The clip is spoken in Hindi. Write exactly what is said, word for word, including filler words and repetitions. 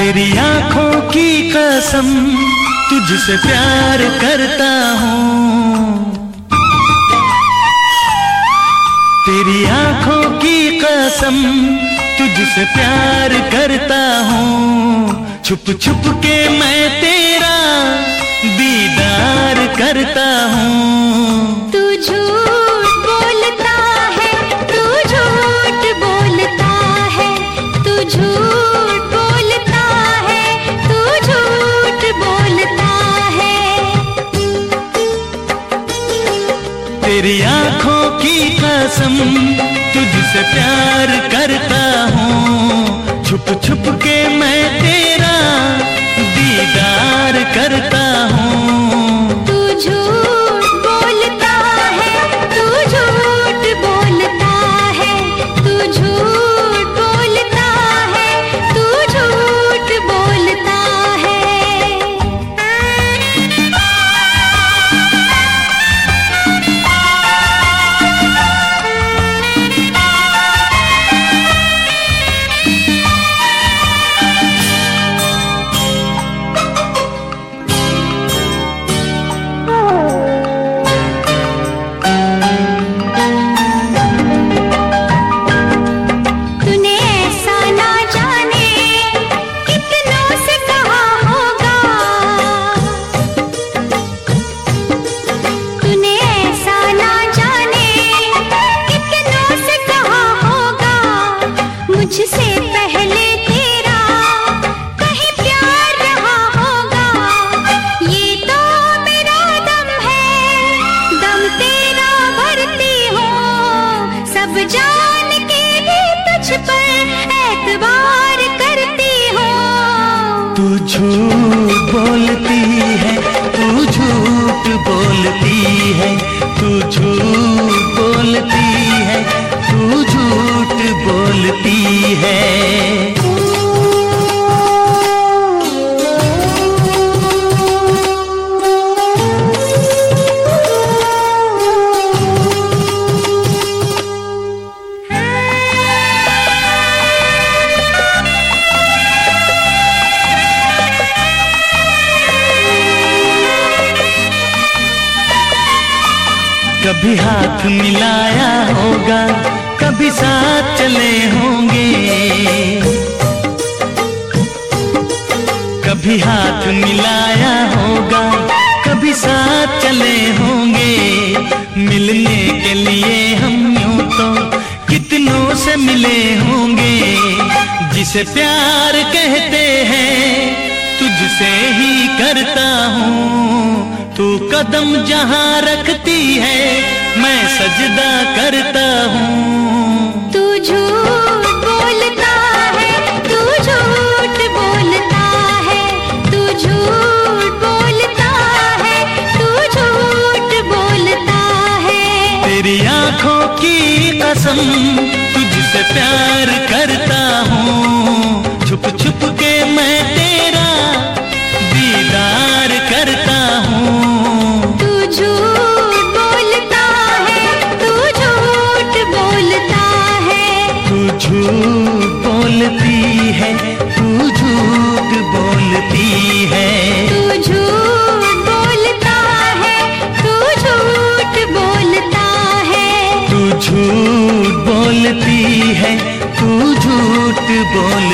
तेरी आंखों की कसम तुझसे प्यार करता हूँ, तेरी आंखों की कसम तुझसे प्यार करता हूँ। छुप छुप के मैं तेरा दीदार करता हूँ। तू झूठ बोलता है, तू झूठ बोलता है, तू झूठ बोलता है, तू झूठ बोलता है। तेरी आंखों की कसम तुझसे प्यार करता हूँ। छुप छुप के मैं तेरा दीदार करता हूँ। तू झूठ बोलता है, तू झूठ बोलता है, तू झूठ बोलता है, तू झूठ बोलता है। मुझसे पहले तेरा कहीं प्यार रहा होगा, ये तो मेरा दम है, दम तेरा भरती हूँ। सब जान के भी तुझ पर एतबार करती हूँ। तू झूठ बोलती है, तू झूठ बोलती है, तू झूठ बोलती है, तू झूठ बोलती है। कभी हाथ मिलाया होगा, कभी साथ चले होंगे, कभी हाथ मिलाया होगा, कभी साथ चले होंगे। मिलने के लिए हम यूं तो कितनों से मिले होंगे। जिसे प्यार कहते हैं तुझसे ही करता हूँ। तू कदम जहाँ रखती है मैं सजदा करता हूँ। तू झूठ बोलता है, तू झूठ बोलता है, तू झूठ बोलता है, तू झूठ बोलता है। तेरी आंखों की कसम तुझसे प्यार करता हूँ। छुप छुप के मैं तेरा दीदार करता हूँ। तू झूठ बोलता है, तू झूठ बोलता है, तू झूठ बोलती है, तू झूठ बोलती है, तू झूठ बोलता है, तू झूठ बोलता है, तू झूठ बोलती है, तू झूठ बोल